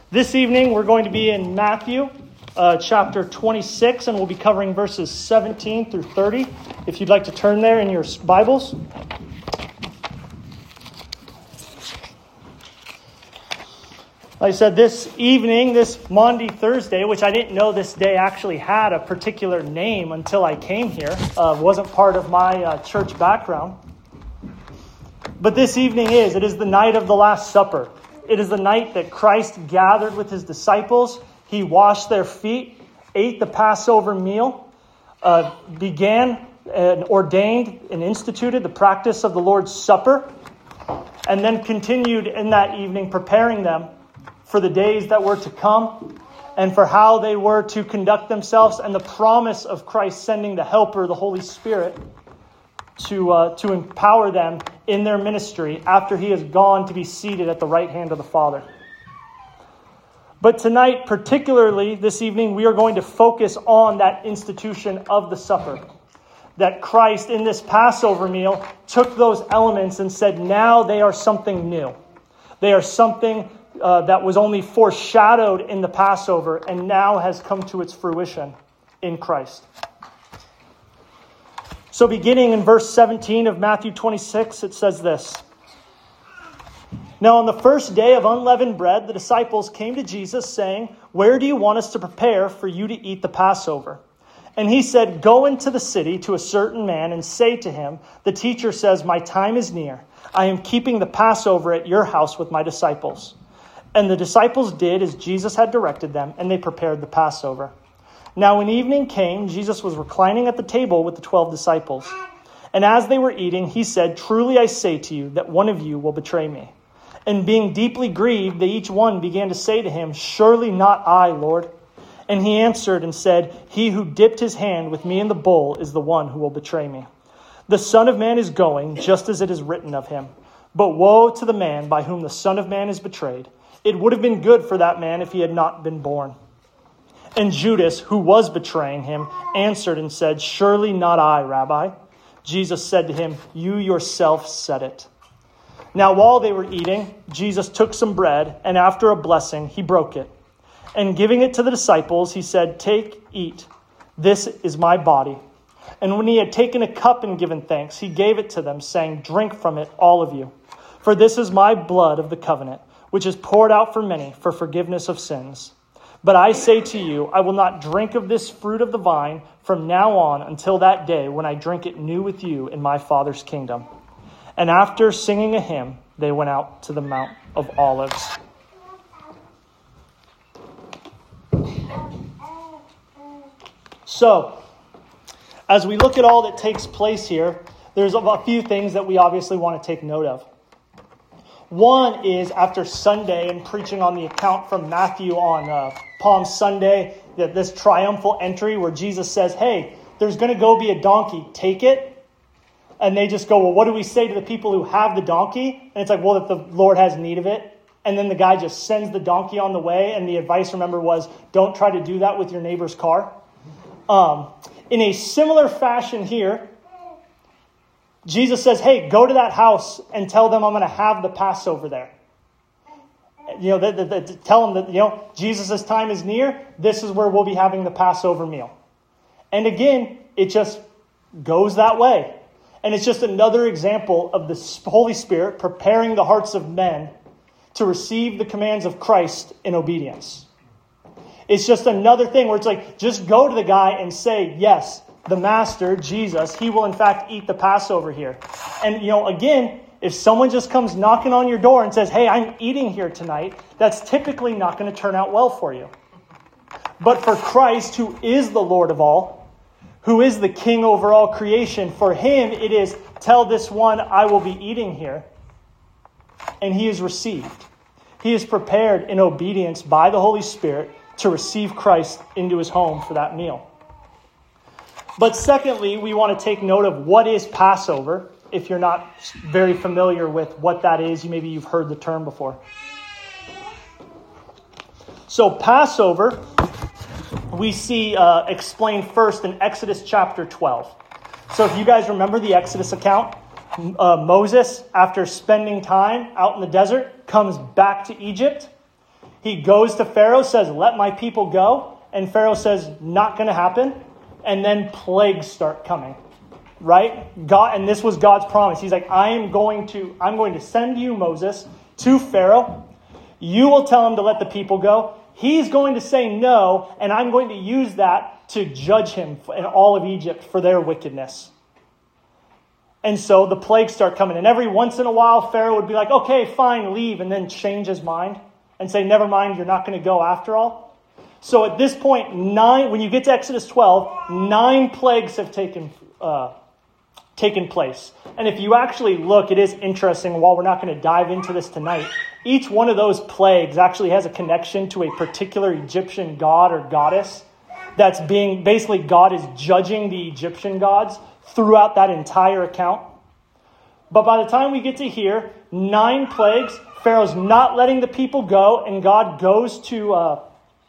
This evening, we're going to be in Matthew chapter 26, and we'll be covering verses 17 through 30. If you'd like to turn there in your Bibles. Like I said, this evening, this Maundy Thursday, which I didn't know this day actually had a particular name until I came here, wasn't part of my church background. But this evening it is the night of the Last Supper. It is the night that Christ gathered with his disciples. He washed their feet, ate the Passover meal, began and ordained and instituted the practice of the Lord's Supper, and then continued in that evening preparing them for the days that were to come and for how they were to conduct themselves, and the promise of Christ sending the Helper, the Holy Spirit, to empower them in their ministry after he has gone to be seated at the right hand of the Father. But tonight, particularly this evening, we are going to focus on that institution of the supper. That Christ, in this Passover meal, took those elements and said, now they are something new. They are something that was only foreshadowed in the Passover and now has come to its fruition in Christ. So beginning in verse 17 of Matthew 26, it says this. Now on the first day of unleavened bread, the disciples came to Jesus saying, "Where do you want us to prepare for you to eat the Passover?" And he said, "Go into the city to a certain man and say to him, 'The teacher says, my time is near. I am keeping the Passover at your house with my disciples.' And the disciples did as Jesus had directed them, and they prepared the Passover. Now when evening came, Jesus was reclining at the table with the 12 disciples. And as they were eating, he said, 'Truly I say to you that one of you will betray me.' And being deeply grieved, they each one began to say to him, 'Surely not I, Lord.' And he answered and said, 'He who dipped his hand with me in the bowl is the one who will betray me. The Son of Man is going, just as it is written of him. But woe to the man by whom the Son of Man is betrayed. It would have been good for that man if he had not been born.' And Judas, who was betraying him, answered and said, 'Surely not I, Rabbi.' Jesus said to him, 'You yourself said it.' Now while they were eating, Jesus took some bread, and after a blessing, he broke it. And giving it to the disciples, he said, 'Take, eat. This is my body.' And when he had taken a cup and given thanks, he gave it to them, saying, 'Drink from it, all of you. For this is my blood of the covenant, which is poured out for many for forgiveness of sins. But I say to you, I will not drink of this fruit of the vine from now on until that day when I drink it new with you in my Father's kingdom.' And after singing a hymn, they went out to the Mount of Olives." So, as we look at all that takes place here, there's a few things that we obviously want to take note of. One is after Sunday and preaching on the account from Matthew on Palm Sunday, that this triumphal entry where Jesus says, "Hey, there's going to go be a donkey, take it." And they just go, "Well, what do we say to the people who have the donkey?" And it's like, well, that the Lord has need of it. And then the guy just sends the donkey on the way. And the advice, remember, was don't try to do that with your neighbor's car. In a similar fashion here, Jesus says, "Hey, go to that house and tell them I'm going to have the Passover there." Tell them that, Jesus' time is near. This is where we'll be having the Passover meal. And again, it just goes that way. And it's just another example of the Holy Spirit preparing the hearts of men to receive the commands of Christ in obedience. It's just another thing where it's like, just go to the guy and say, yes, the Master, Jesus, he will in fact eat the Passover here. And, again, if someone just comes knocking on your door and says, "Hey, I'm eating here tonight," that's typically not going to turn out well for you. But for Christ, who is the Lord of all, who is the King over all creation, for him it is, "Tell this one, I will be eating here." And he is received. He is prepared in obedience by the Holy Spirit to receive Christ into his home for that meal. But secondly, we want to take note of what is Passover. If you're not very familiar with what that is, maybe you've heard the term before. So Passover, we see explained first in Exodus chapter 12. So if you guys remember the Exodus account, Moses, after spending time out in the desert, comes back to Egypt. He goes to Pharaoh, says, let my people go. And Pharaoh says, not going to happen. And then plagues start coming, right? God, and this was God's promise. He's like, I'm going to send you, Moses, to Pharaoh. You will tell him to let the people go. He's going to say no, and I'm going to use that to judge him and all of Egypt for their wickedness. And so the plagues start coming. And every once in a while, Pharaoh would be like, okay, fine, leave, and then change his mind and say, never mind, you're not going to go after all. So at this point, when you get to Exodus 12, 9 plagues have taken place. And if you actually look, it is interesting, while we're not going to dive into this tonight, each one of those plagues actually has a connection to a particular Egyptian god or goddess that's basically God is judging the Egyptian gods throughout that entire account. But by the time we get to here, 9 plagues, Pharaoh's not letting the people go, and God goes to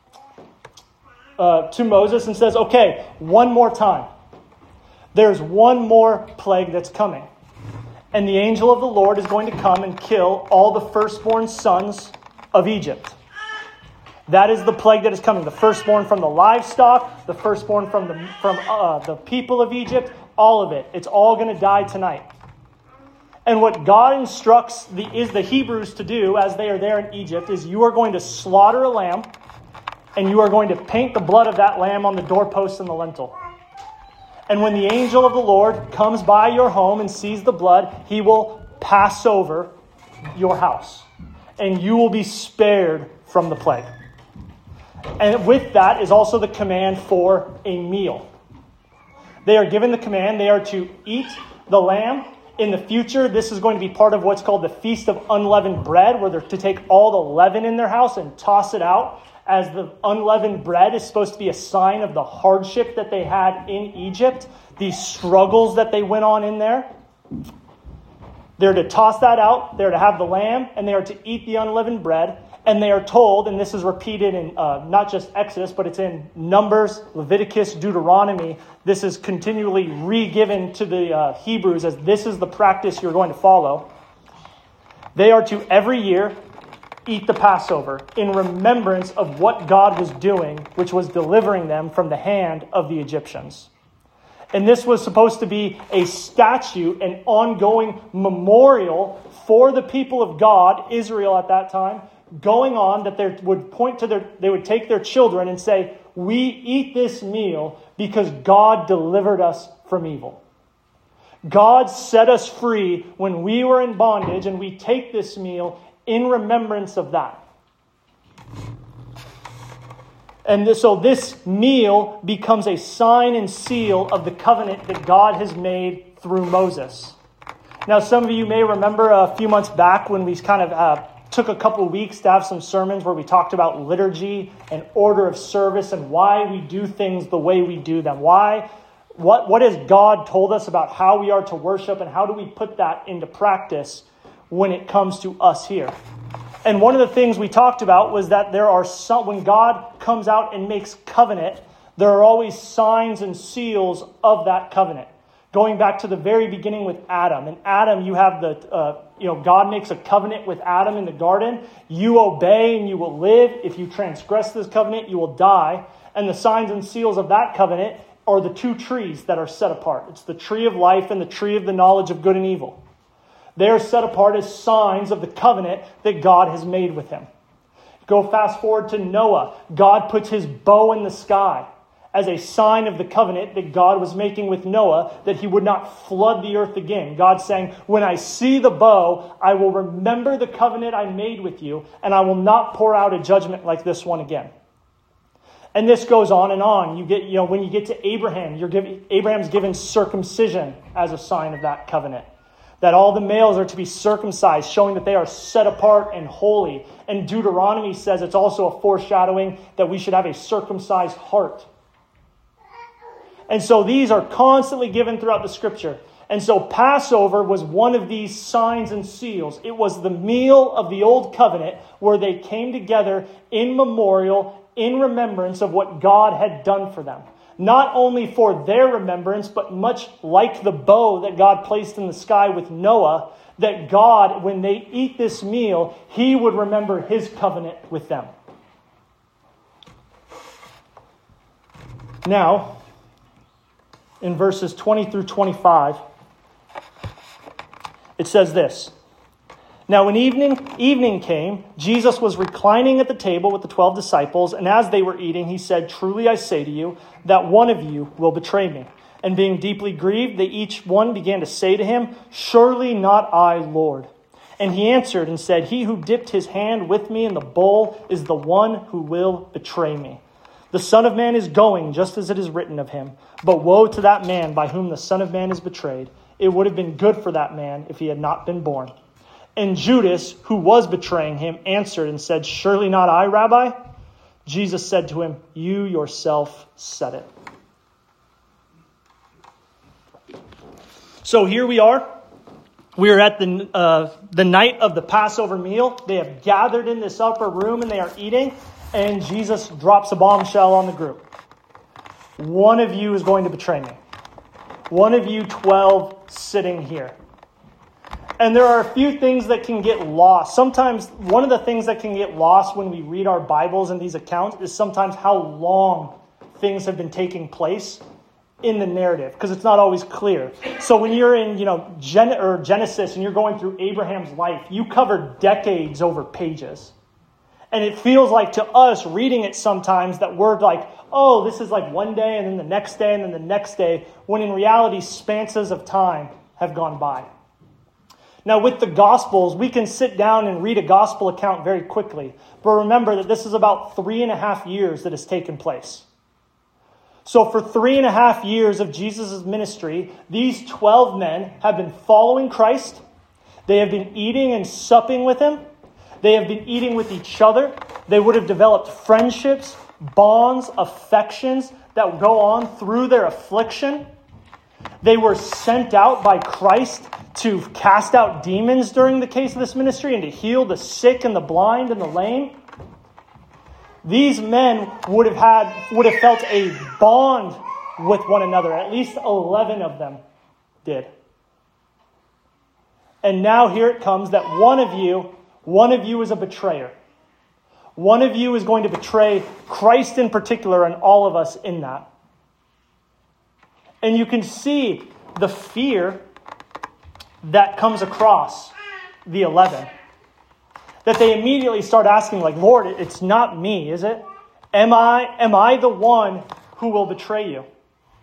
Moses and says, okay, one more time. There's one more plague that's coming. And the angel of the Lord is going to come and kill all the firstborn sons of Egypt. That is the plague that is coming. The firstborn from the livestock, the firstborn from the people of Egypt, all of it. It's all going to die tonight. And what God instructs the Hebrews to do as they are there in Egypt is you are going to slaughter a lamb, and you are going to paint the blood of that lamb on the doorpost and the lintel. And when the angel of the Lord comes by your home and sees the blood, he will pass over your house. And you will be spared from the plague. And with that is also the command for a meal. They are given the command, they are to eat the lamb. In the future, this is going to be part of what's called the Feast of Unleavened Bread, where they're to take all the leaven in their house and toss it out, as the unleavened bread is supposed to be a sign of the hardship that they had in Egypt, the struggles that they went on in there. They're to toss that out, they're to have the lamb, and they are to eat the unleavened bread. And they are told, and this is repeated in not just Exodus, but it's in Numbers, Leviticus, Deuteronomy. This is continually re-given to the Hebrews as this is the practice you're going to follow. They are to every year eat the Passover in remembrance of what God was doing, which was delivering them from the hand of the Egyptians. And this was supposed to be a statute, an ongoing memorial for the people of God, Israel at that time, going on, that they would take their children and say, we eat this meal because God delivered us from evil. God set us free when we were in bondage, and we take this meal in remembrance of that. And so this meal becomes a sign and seal of the covenant that God has made through Moses. Now, some of you may remember a few months back when we kind of took a couple of weeks to have some sermons where we talked about liturgy and order of service and why we do things the way we do them. What has God told us about how we are to worship, and how do we put that into practice when it comes to us here? And one of the things we talked about was that when God comes out and makes covenant, there are always signs and seals of that covenant. Going back to the very beginning with Adam. In Adam, you have God makes a covenant with Adam in the garden. You obey and you will live. If you transgress this covenant, you will die. And the signs and seals of that covenant are the 2 trees that are set apart. It's the tree of life and the tree of the knowledge of good and evil. They are set apart as signs of the covenant that God has made with him. Go fast forward to Noah. God puts his bow in the sky as a sign of the covenant that God was making with Noah, that he would not flood the earth again. God saying, when I see the bow, I will remember the covenant I made with you, and I will not pour out a judgment like this one again. And this goes on and on. When you get to Abraham, Abraham's given circumcision as a sign of that covenant. That all the males are to be circumcised, showing that they are set apart and holy. And Deuteronomy says it's also a foreshadowing that we should have a circumcised heart. And so these are constantly given throughout the scripture. And so Passover was one of these signs and seals. It was the meal of the old covenant where they came together in memorial, in remembrance of what God had done for them. Not only for their remembrance, but much like the bow that God placed in the sky with Noah, that God, when they eat this meal, he would remember his covenant with them. Now, in verses 20 through 25, it says this. Now, when evening came, Jesus was reclining at the table with the 12 disciples, and as they were eating, he said, "Truly I say to you, that one of you will betray me." And being deeply grieved, they each one began to say to him, "Surely not I, Lord." And he answered and said, "He who dipped his hand with me in the bowl is the one who will betray me. The Son of Man is going, just as it is written of him. But woe to that man by whom the Son of Man is betrayed. It would have been good for that man if he had not been born." And Judas, who was betraying him, answered and said, "Surely not I, Rabbi?" Jesus said to him, "You yourself said it." So here we are. We are at the night of the Passover meal. They have gathered in this upper room and they are eating. And Jesus drops a bombshell on the group. One of you is going to betray me. One of you 12 sitting here. And there are a few things that can get lost. Sometimes one of the things that can get lost when we read our Bibles and these accounts is sometimes how long things have been taking place in the narrative, because it's not always clear. So when you're in, Genesis and you're going through Abraham's life, you cover decades over pages. And it feels like to us reading it sometimes that we're like, oh, this is like one day and then the next day and then the next day, when in reality, spanses of time have gone by. Now, with the Gospels, we can sit down and read a Gospel account very quickly. But remember that this is about 3.5 years that has taken place. So for 3.5 years of Jesus' ministry, these 12 men have been following Christ. They have been eating and supping with him. They have been eating with each other. They would have developed friendships, bonds, affections that would go on through their affliction. They were sent out by Christ to cast out demons during the case of this ministry and to heal the sick and the blind and the lame. These men would have felt a bond with one another. At least 11 of them did. And now here it comes that one of you is a betrayer. One of you is going to betray Christ in particular and all of us in that. And you can see the fear that comes across the 11. That they immediately start asking, like, "Lord, it's not me, is it? Am I the one who will betray you?"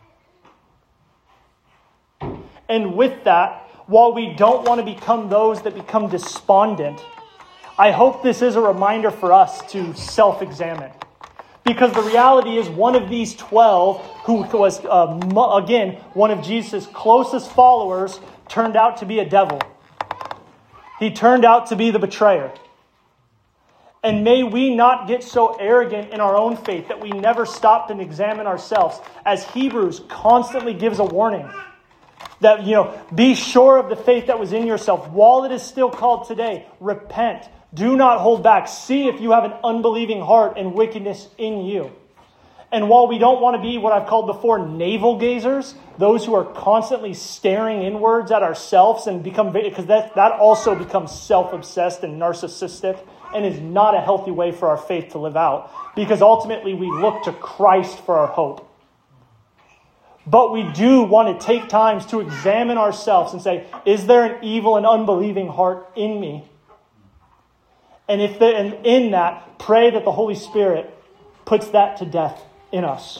And with that, while we don't want to become those that become despondent, I hope this is a reminder for us to self-examine. Because the reality is one of these 12, who was, again, one of Jesus' closest followers, turned out to be a devil. He turned out to be the betrayer. And may we not get so arrogant in our own faith that we never stop and examine ourselves. As Hebrews constantly gives a warning. That, be sure of the faith that was in yourself. While it is still called today, repent. Do not hold back. See if you have an unbelieving heart and wickedness in you. And while we don't want to be what I've called before navel gazers, those who are constantly staring inwards at ourselves and because that also becomes self-obsessed and narcissistic and is not a healthy way for our faith to live out. Because ultimately we look to Christ for our hope. But we do want to take times to examine ourselves and say, is there an evil and unbelieving heart in me? And in that, pray that the Holy Spirit puts that to death in us.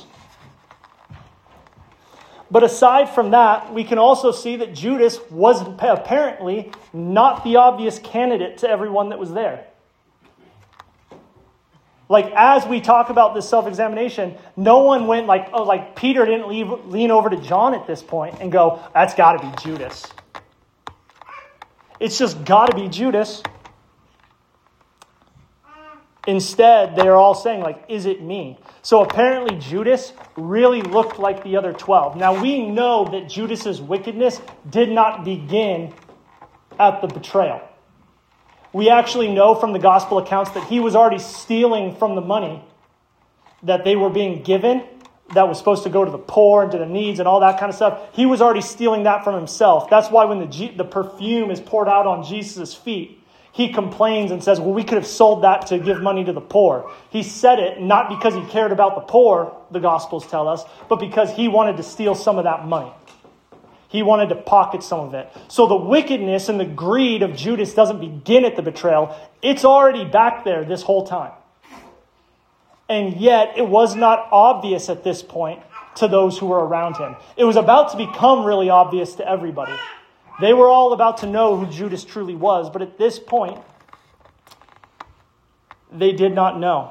But aside from that, we can also see that Judas was apparently not the obvious candidate to everyone that was there. Like, as we talk about this self-examination, no one went like Peter didn't lean over to John at this point and go, "That's got to be Judas." It's just got to be Judas. Instead, they're all saying, like, "Is it me?" So apparently Judas really looked like the other 12. Now we know that Judas's wickedness did not begin at the betrayal. We actually know from the gospel accounts that he was already stealing from the money that they were being given that was supposed to go to the poor and to the needs and all that kind of stuff, he was already stealing that from himself. That's why when the perfume is poured out on Jesus' feet, he complains and says, well, we could have sold that to give money to the poor. He said it not because he cared about the poor, the Gospels tell us, but because he wanted to steal some of that money. He wanted to pocket some of it. So the wickedness and the greed of Judas doesn't begin at the betrayal. It's already back there this whole time. And yet, it was not obvious at this point to those who were around him. It was about to become really obvious to everybody. They were all about to know who Judas truly was, but at this point, they did not know.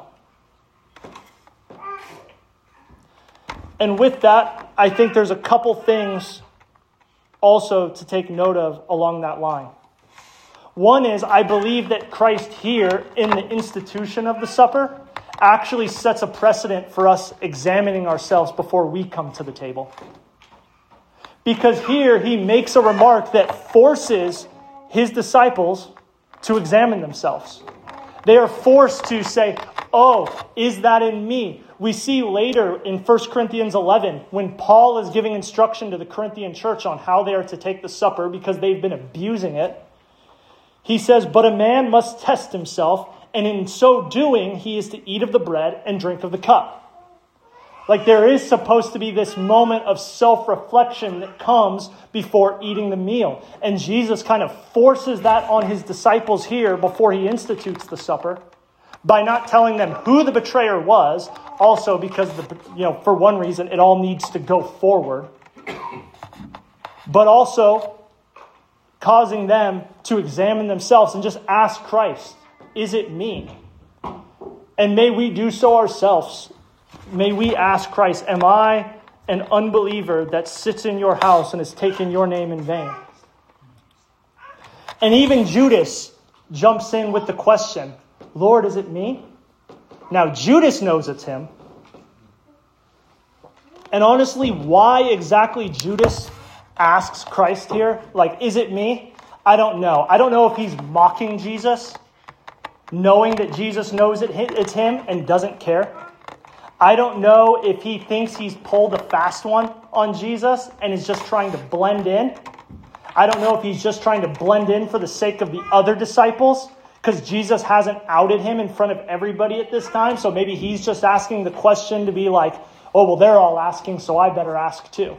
And with that, I think there's a couple things also to take note of along that line. One is, I believe that Christ here in the institution of the supper actually sets a precedent for us examining ourselves before we come to the table. Because here he makes a remark that forces his disciples to examine themselves. They are forced to say, oh, is that in me? We see later in 1 Corinthians 11, when Paul is giving instruction to the Corinthian church on how they are to take the supper because they've been abusing it. He says, but a man must test himself, and in so doing, he is to eat of the bread and drink of the cup. Like there is supposed to be this moment of self-reflection that comes before eating the meal. And Jesus kind of forces that on his disciples here before he institutes the supper by not telling them who the betrayer was. Also because, for one reason, it all needs to go forward. But also causing them to examine themselves and just ask Christ, is it me? And may we do so ourselves. May we ask Christ, am I an unbeliever that sits in your house and has taken your name in vain? And even Judas jumps in with the question, Lord, is it me? Now, Judas knows it's him. And honestly, why exactly Judas asks Christ here, like, is it me? I don't know. I don't know if he's mocking Jesus, knowing that Jesus knows it's him and doesn't care. I don't know if he thinks he's pulled a fast one on Jesus and is just trying to blend in. I don't know if he's just trying to blend in for the sake of the other disciples, because Jesus hasn't outed him in front of everybody at this time. So maybe he's just asking the question to be like, oh, well, they're all asking, so I better ask too.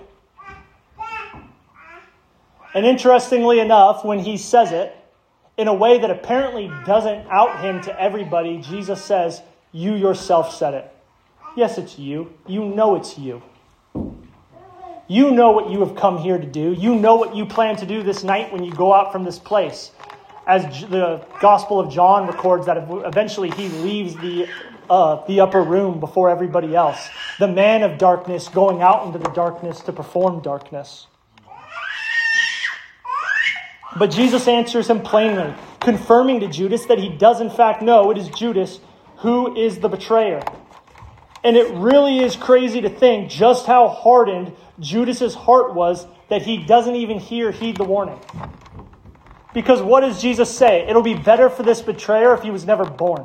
And interestingly enough, when he says it, in a way that apparently doesn't out him to everybody, Jesus says, you yourself said it. Yes, it's you. You know it's you. You know what you have come here to do. You know what you plan to do this night when you go out from this place. As the Gospel of John records that eventually he leaves the upper room before everybody else. The man of darkness going out into the darkness to perform darkness. But Jesus answers him plainly, confirming to Judas that he does in fact know it is Judas who is the betrayer. And it really is crazy to think just how hardened Judas's heart was that he doesn't even heed the warning. Because what does Jesus say? It'll be better for this betrayer if he was never born.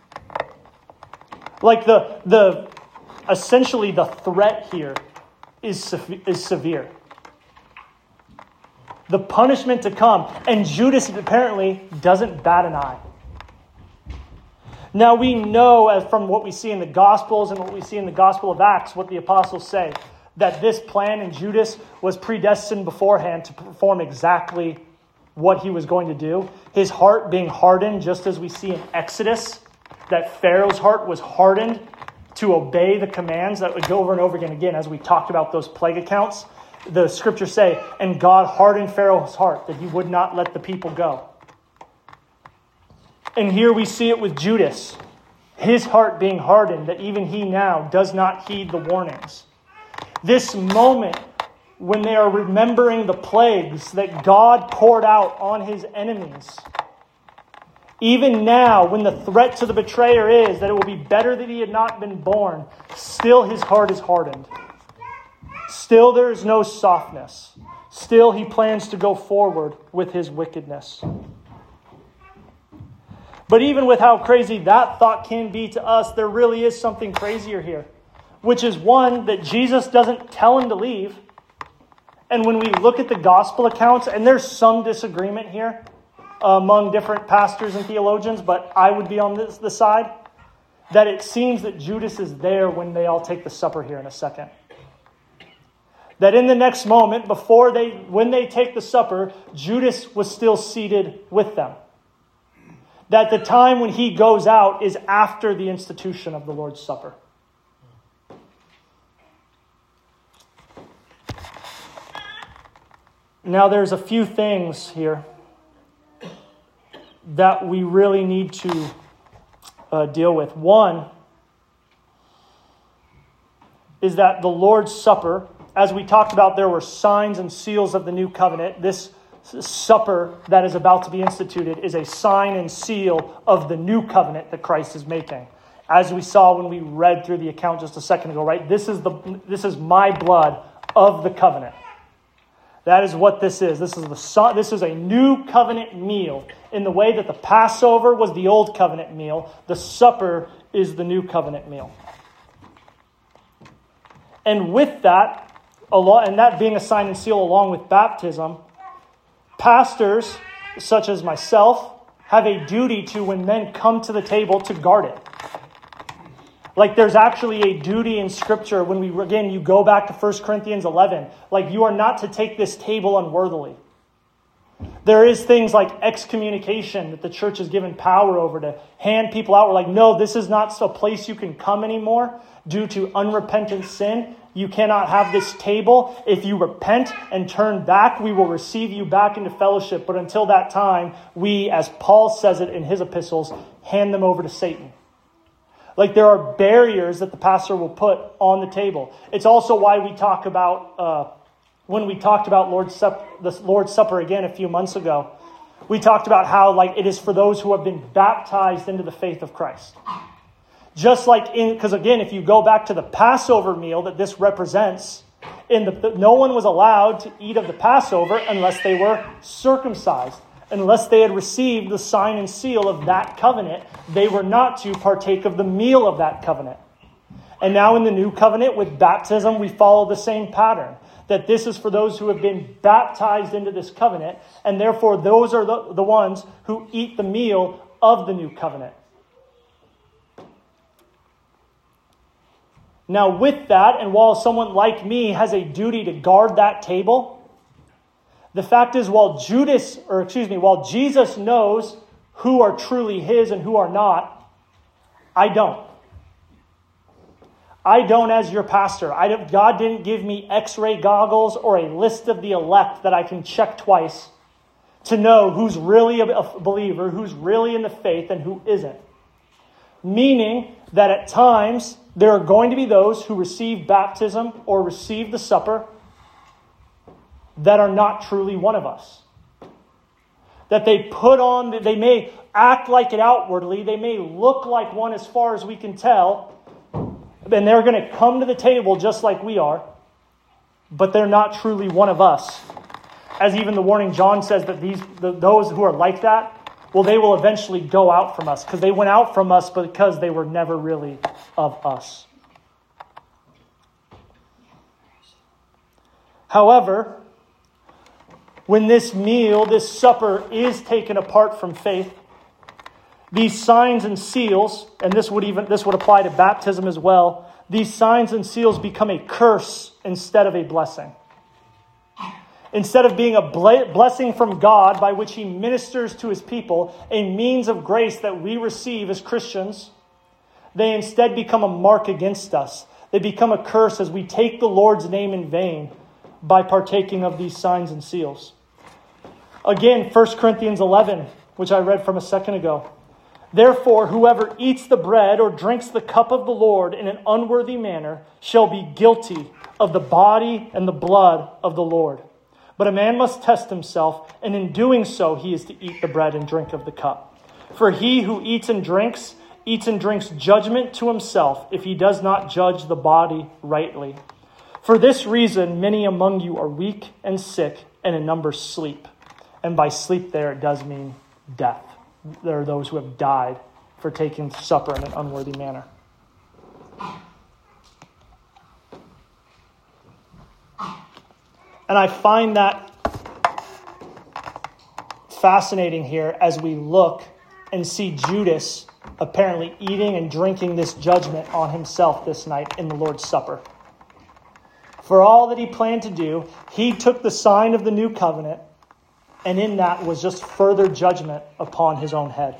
Like essentially the threat here is severe. The punishment to come. And Judas apparently doesn't bat an eye. Now we know, as from what we see in the Gospels and what we see in the Gospel of Acts, what the apostles say, that this plan in Judas was predestined beforehand to perform exactly what he was going to do. His heart being hardened, just as we see in Exodus, that Pharaoh's heart was hardened to obey the commands that would go over and over again, as we talked about those plague accounts. The scriptures say, and God hardened Pharaoh's heart that he would not let the people go. And here we see it with Judas, his heart being hardened, that even he now does not heed the warnings. This moment when they are remembering the plagues that God poured out on his enemies. Even now, when the threat to the betrayer is that it will be better that he had not been born, still his heart is hardened. Still there is no softness. Still he plans to go forward with his wickedness. But even with how crazy that thought can be to us, there really is something crazier here. which is one that Jesus doesn't tell him to leave. And when we look at the gospel accounts, and there's some disagreement here among different pastors and theologians, but I would be on the side that it seems that Judas is there when they all take the supper here in a second. That in the next moment, when they take the supper, Judas was still seated with them. That the time when he goes out is after the institution of the Lord's Supper. Now there's a few things here that we really need to deal with. One is that the Lord's Supper, as we talked about, there were signs and seals of the new covenant. This supper that is about to be instituted is a sign and seal of the new covenant that Christ is making. As we saw when we read through the account just a second ago, right? This is my blood of the covenant. That is what this is. This is a new covenant meal. In the way that the Passover was the old covenant meal, the supper is the new covenant meal. And with that, and that being a sign and seal along with baptism, pastors, such as myself, have a duty to, when men come to the table, to guard it. Like there's actually a duty in Scripture when you go back to 1 Corinthians 11. Like you are not to take this table unworthily. There is things like excommunication that the church is given power over to hand people out. We're like, no, this is not a place you can come anymore due to unrepentant sin. You cannot have this table. If you repent and turn back, we will receive you back into fellowship. But until that time, we, as Paul says it in his epistles, hand them over to Satan. Like there are barriers that the pastor will put on the table. It's also why we talk about, when we talked about the Lord's Supper again a few months ago, we talked about how like it is for those who have been baptized into the faith of Christ. Just like because again, if you go back to the Passover meal that this represents, no one was allowed to eat of the Passover unless they were circumcised. Unless they had received the sign and seal of that covenant, they were not to partake of the meal of that covenant. And now in the new covenant with baptism, we follow the same pattern. That this is for those who have been baptized into this covenant, and therefore those are the ones who eat the meal of the new covenant. Now with that, and while someone like me has a duty to guard that table, the fact is while Jesus knows who are truly his and who are not, I don't. I don't as your pastor. God didn't give me X-ray goggles or a list of the elect that I can check twice to know who's really a believer, who's really in the faith, and who isn't. Meaning that at times there are going to be those who receive baptism or receive the supper that are not truly one of us. That they may act like it outwardly, they may look like one as far as we can tell, and they're going to come to the table just like we are, but they're not truly one of us. As even the warning John says that those who are like that, well, they will eventually go out from us, because they went out from us because they were never really of us. However, when this meal, this supper, is taken apart from faith, these signs and seals, and this would apply to baptism as well, these signs and seals become a curse instead of a blessing. Instead of being a blessing from God by which he ministers to his people, a means of grace that we receive as Christians, they instead become a mark against us. They become a curse as we take the Lord's name in vain by partaking of these signs and seals. Again, 1 Corinthians 11, which I read from a second ago. Therefore, whoever eats the bread or drinks the cup of the Lord in an unworthy manner shall be guilty of the body and the blood of the Lord. But a man must test himself, and in doing so he is to eat the bread and drink of the cup. For he who eats and drinks judgment to himself if he does not judge the body rightly. For this reason, many among you are weak and sick, and a number sleep. And by sleep there, it does mean death. There are those who have died for taking supper in an unworthy manner. And I find that fascinating here as we look and see Judas apparently eating and drinking this judgment on himself this night in the Lord's Supper. For all that he planned to do, he took the sign of the new covenant, and in that was just further judgment upon his own head.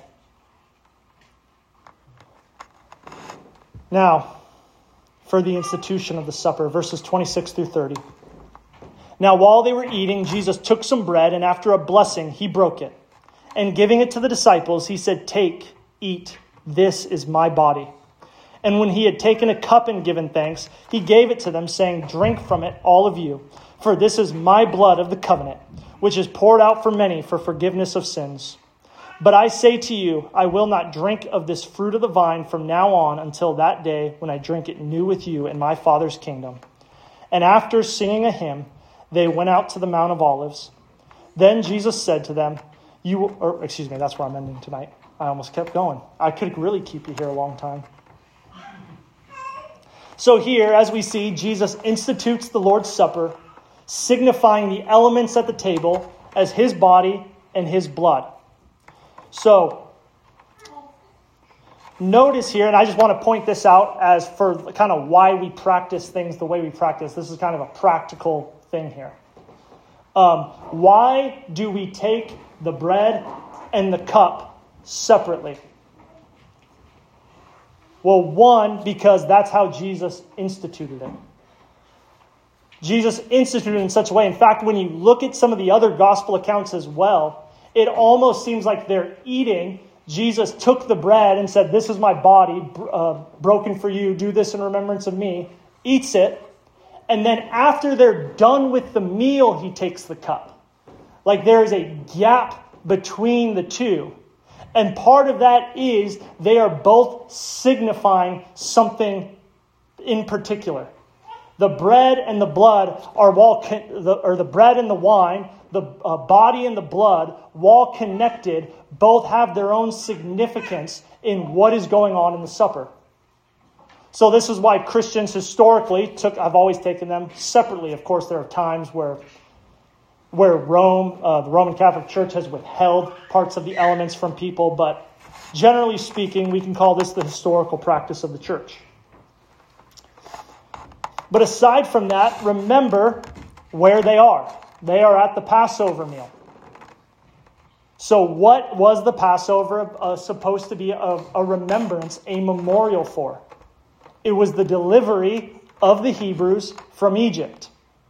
Now, for the institution of the supper, verses 26 through 30. Now, while they were eating, Jesus took some bread, and after a blessing, he broke it. And giving it to the disciples, he said, "Take, eat, this is my body." And when he had taken a cup and given thanks, he gave it to them, saying, "Drink from it, all of you, for this is my blood of the covenant, which is poured out for many for forgiveness of sins. But I say to you, I will not drink of this fruit of the vine from now on until that day when I drink it new with you in my Father's kingdom." And after singing a hymn, they went out to the Mount of Olives. Then Jesus said to them, that's where I'm ending tonight. I almost kept going. I could really keep you here a long time. So here, as we see, Jesus institutes the Lord's Supper, signifying the elements at the table as his body and his blood. So, notice here, and I just want to point this out as for kind of why we practice things the way we practice. This is kind of a practical thing here. Why do we take the bread and the cup separately? Well, one, because that's how Jesus instituted it. Jesus instituted it in such a way. In fact, when you look at some of the other gospel accounts as well, it almost seems like they're eating. Jesus took the bread and said, "This is my body broken for you. Do this in remembrance of me." Eats it. And then after they're done with the meal, he takes the cup. Like there is a gap between the two. And part of that is they are both signifying something in particular. The bread and the blood are the bread and the wine, the body and the blood, while connected, both have their own significance in what is going on in the supper. So this is why Christians historically I've always taken them separately. Of course, there are times where Rome, the Roman Catholic Church, has withheld parts of the elements from people, but generally speaking, we can call this the historical practice of the church. But aside from that, remember where they are. They are at the Passover meal. So what was the Passover supposed to be a remembrance, a memorial for? It was the delivery of the Hebrews from Egypt.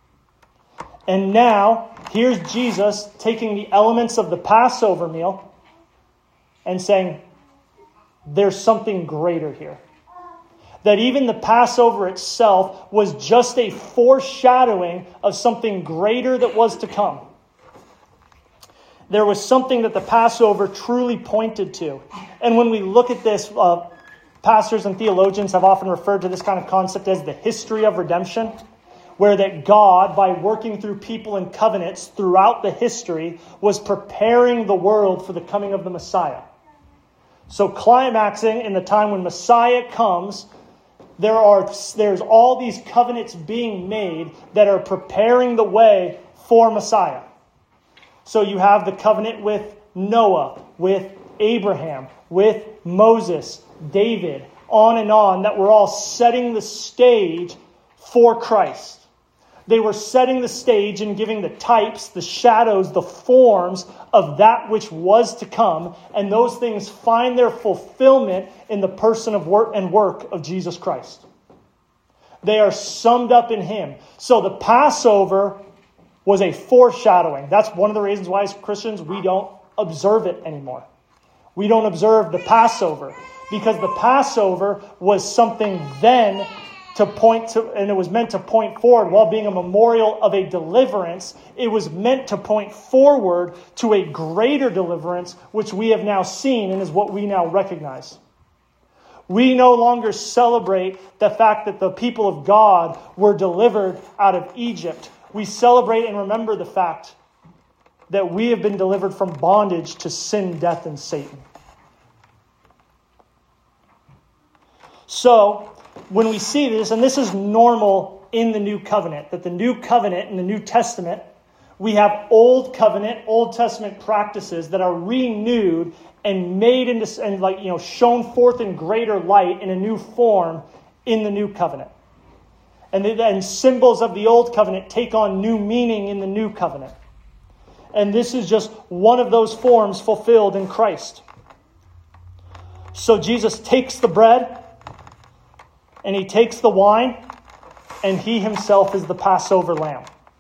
And now, here's Jesus taking the elements of the Passover meal and saying, there's something greater here. That even the Passover itself was just a foreshadowing of something greater that was to come. There was something that the Passover truly pointed to. And when we look at this, pastors and theologians have often referred to this kind of concept as the history of redemption, where that God, by working through people and covenants throughout the history, was preparing the world for the coming of the Messiah. So climaxing in the time when Messiah comes, there's all these covenants being made that are preparing the way for Messiah. So you have the covenant with Noah, with Abraham, with Moses, David, on, that were all setting the stage for Christ. They were setting the stage and giving the types, the shadows, the forms of that which was to come, and those things find their fulfillment in the person of work of Jesus Christ. They are summed up in Him. So the Passover was a foreshadowing. That's one of the reasons why as Christians we don't observe it anymore. We don't observe the Passover because the Passover was something then to point to, and it was meant to point forward while being a memorial of a deliverance. It was meant to point forward to a greater deliverance, which we have now seen and is what we now recognize. We no longer celebrate the fact that the people of God were delivered out of Egypt. We celebrate and remember the fact that we have been delivered from bondage to sin, death, and Satan. So, when we see this, and this is normal in the new covenant. That the new covenant in the New Testament, we have old covenant, Old Testament practices that are renewed and made into, and shown forth in greater light in a new form in the new covenant. And symbols of the old covenant take on new meaning in the new covenant. And this is just one of those forms fulfilled in Christ. So Jesus takes the bread and he takes the wine, and he himself is the Passover lamb.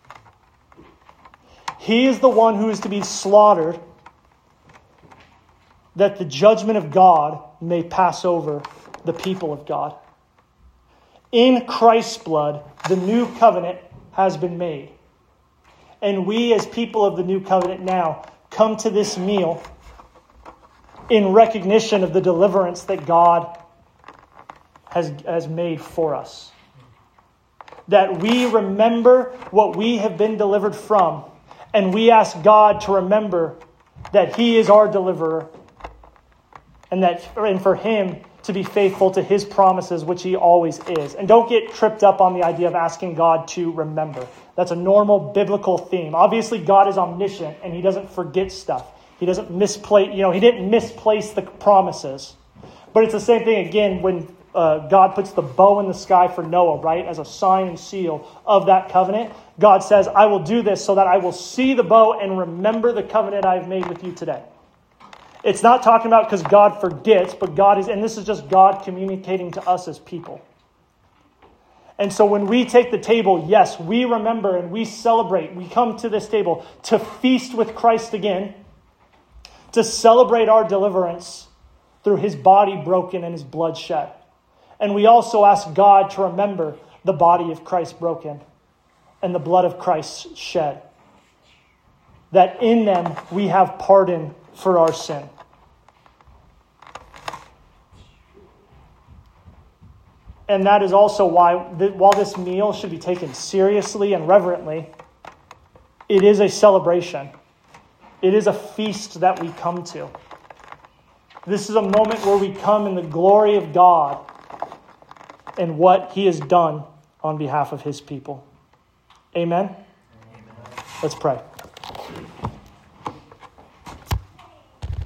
He is the one who is to be slaughtered, that the judgment of God may pass over the people of God. In Christ's blood, the new covenant has been made. And we, as people of the new covenant now, come to this meal in recognition of the deliverance that God has made for us. That we remember what we have been delivered from, and we ask God to remember that he is our deliverer, and for him to be faithful to his promises, which he always is. And don't get tripped up on the idea of asking God to remember. That's a normal biblical theme. Obviously, God is omniscient, and he doesn't forget stuff. He doesn't misplace, he didn't misplace the promises. But it's the same thing again when God puts the bow in the sky for Noah, right? As a sign and seal of that covenant. God says, I will do this so that I will see the bow and remember the covenant I have made with you today. It's not talking about because God forgets, but God is, and this is just God communicating to us as people. And so when we take the table, yes, we remember and we celebrate. We come to this table to feast with Christ again, to celebrate our deliverance through his body broken and his blood shed. And we also ask God to remember the body of Christ broken and the blood of Christ shed. That in them we have pardon for our sin. And that is also why, while this meal should be taken seriously and reverently, it is a celebration. It is a feast that we come to. This is a moment where we come in the glory of God and what he has done on behalf of his people. Amen? Amen. Let's pray.